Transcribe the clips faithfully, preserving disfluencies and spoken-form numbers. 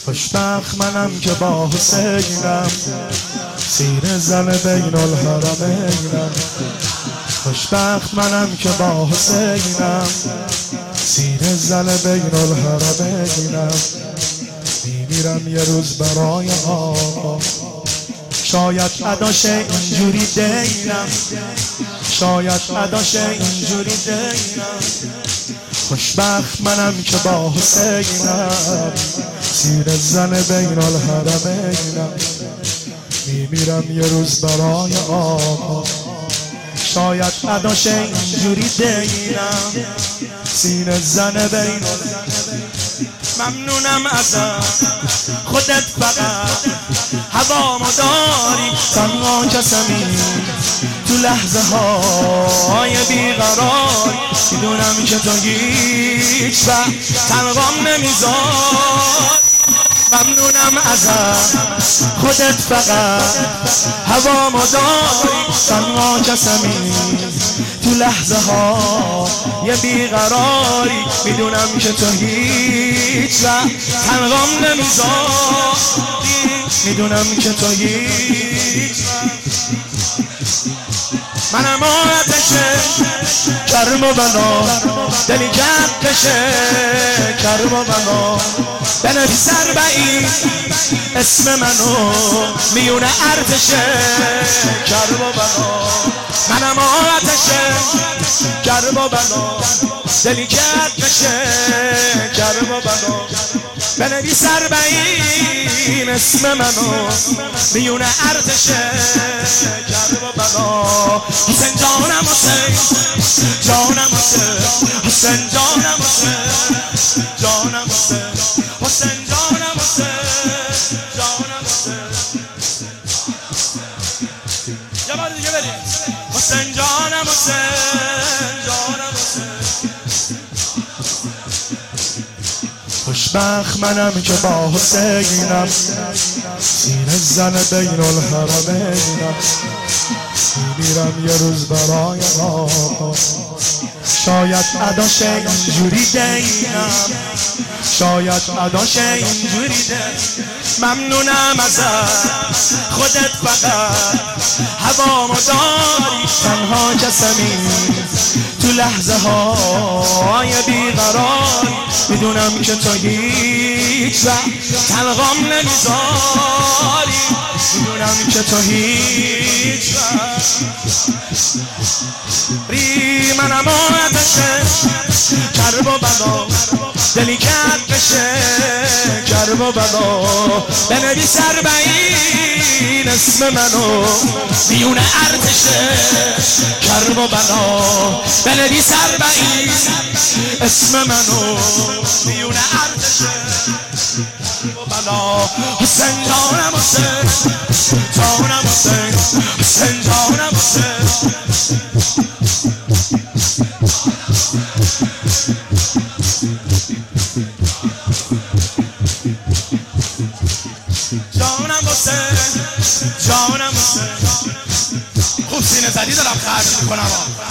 خوشبخت منم که با حسینم، سینه زن بین الحرمینم. خوشبخت منم که با حسینم، سینه زن بین الحرمینم. میمیرم یه روز برای آقا، شاید اداش اینجوری دینم، شاید اداش اینجوری دینم. خوشبخت منم که با حسینم، سینه زن بین الحرمینم. میمیرم یه روز برای آقا، شاید اداش اینجوری دینم، سینه زن بین الحرمینم. ممنونم ازت خودت فقط هوامو داری، تنها کسمی تو لحظه های بیقرار. میدونم که تو هیچ وقت تنهام نمیذار. ممنونم ازت خودت فقط هوامو داری، تنها کسمی تو لحظه ها یه بیقراری. میدونم که تو هیچ وقت تنهام نمیذاری، میدونم که تو هیچ منم آتشه کرم و بنا، دلی کرد کشه کرم و بنا. بنویس اربعین اسم منو میون ارتشه کرم و بنا. منم آتشه کرم و بنا، دلی کرد کشه کرم و بنا. بنویس اربعین اسم منو میون ارتشه کرم و بنا. حسین جانم حسین جانم حسین، حسین جانم حسین جانم حسین، حسین جانم حسین جانم حسین. یه بار دیگه بریم. حسین جانم حسین جانم حسین. خوشبخت منم که با حسینم، سینه زن بین الحرمینم. میمیرم یه روز برای آقا، شاید اداش اینجوری دینم، شاید اداش اینجوری دینم. ممنونم ازت خودت فقط هوامو داری، تنها کسمی تو لحظه های بیقرار. میدونم که تو هیچ وقت تنهام نمیذاری، میدونم که تو هیچ ری. منم آتشه کرب و بلا، دلی کرد بشه کرب و بلا. بنویس اربعین اسم منو میون ارتشه کرب و بلا. بنویس اربعین اسم منو میون ارتشه کرب و بلا. حسین جانم حسین جانم حسین، حسین جانم حسین. جانم حسین جانم حسین. خوب سینه زدی دارم خرج میکنم.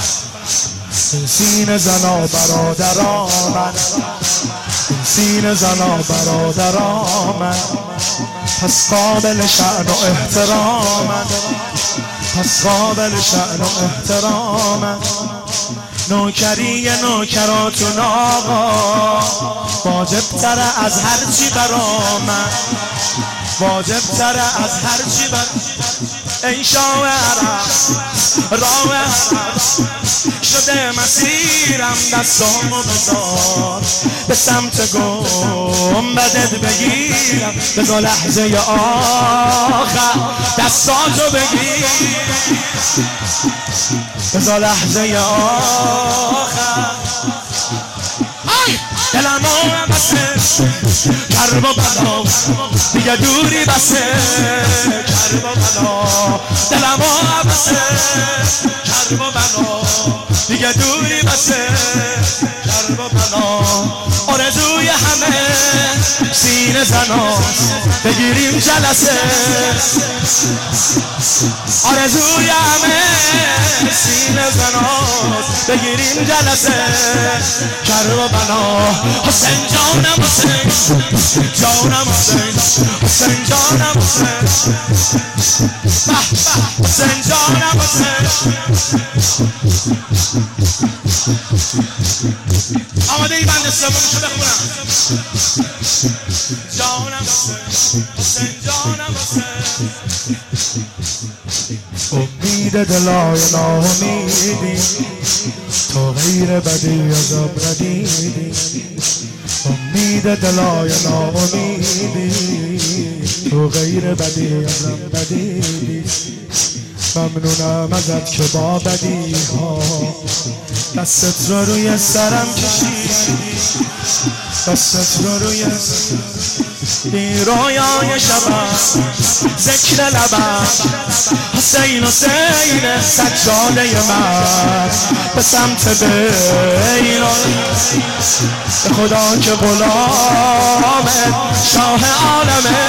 سینه زنا برادران من، سینه زنا برادران من. پس قابل شأن و احترامن، پس قابل شأن و احترامن. نوکری نوکراتون آقا واجب تره از هرچی برامن، واجب تره از هرچی بر. ای شاه عرب راه عرب شده مسیرم، دستامو بذار به سمت گنبدت بگیرم. بذار لحظه آخر دستاتو بگیر، بذار لحظه آخر. دلم آمه بسه کرب و بلا، دیگه دوری بسه کرب و بلا. دلم آمه بسه کرب و بلا، دیگه دوری بسه کرب و بلا. آرزوی همه سینه زناست بگیریم جلسه، آرزوی همه سینه زناست بگیریم جلسه. کرب و بنا حسین جانم حسین جانم حسین حسین جانم حسین حسین جانم حسین آماده ای بند سومشو بخونم جانم حسین حسین جانم حسین امید دلای ناامیدی تو غیر بدی عذاب ندیدی امید دلای ناامیدی تو غیر بدی عذاب ندیدی ممنونم ازت که با بدی ها دستت رو روی سرم کشیدی دستت رو روی این رویای شبم ذکر لبم حسین حسین سجاده من به سمت بین به خدا که غلامت شاه عالمه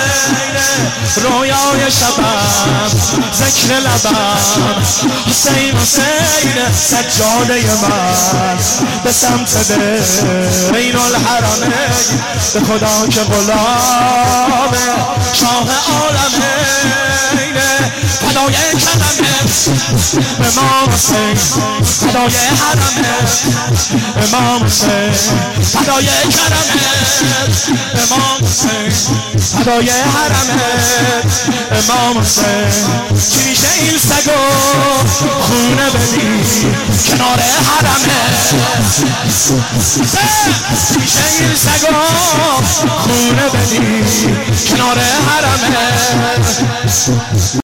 رویای شبم ذکر لبم حسین حسین سجاده من به سمت بین الحرمه به خدا که غلام شاه عالمه فدای کلمه امام حسین فدای حرمه امام حسین فدای کلمه امام حسین فدای حرمه امام حسین چی میشه این سگو خونه بدی کنار حرمه چی میشه این سگو خونه بدی کنار حرمه